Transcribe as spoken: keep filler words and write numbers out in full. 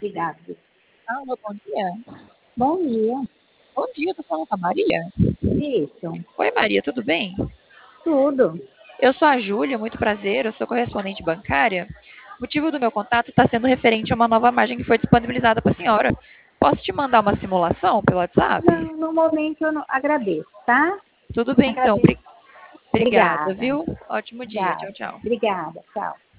obrigado. Alô, bom dia. Bom dia. Bom dia, tô falando com a Maria? Isso. Oi, Maria, tudo bem? Tudo. Eu sou a Júlia, muito prazer, eu sou correspondente bancária. O motivo do meu contato está sendo referente a uma nova margem que foi disponibilizada para a senhora. Posso te mandar uma simulação pelo WhatsApp? Não, no momento eu não agradeço, tá? Tudo bem, então. Agradeço. Obrigada, Obrigada. viu? Ótimo dia. Obrigada. Tchau, tchau. Obrigada. Tchau.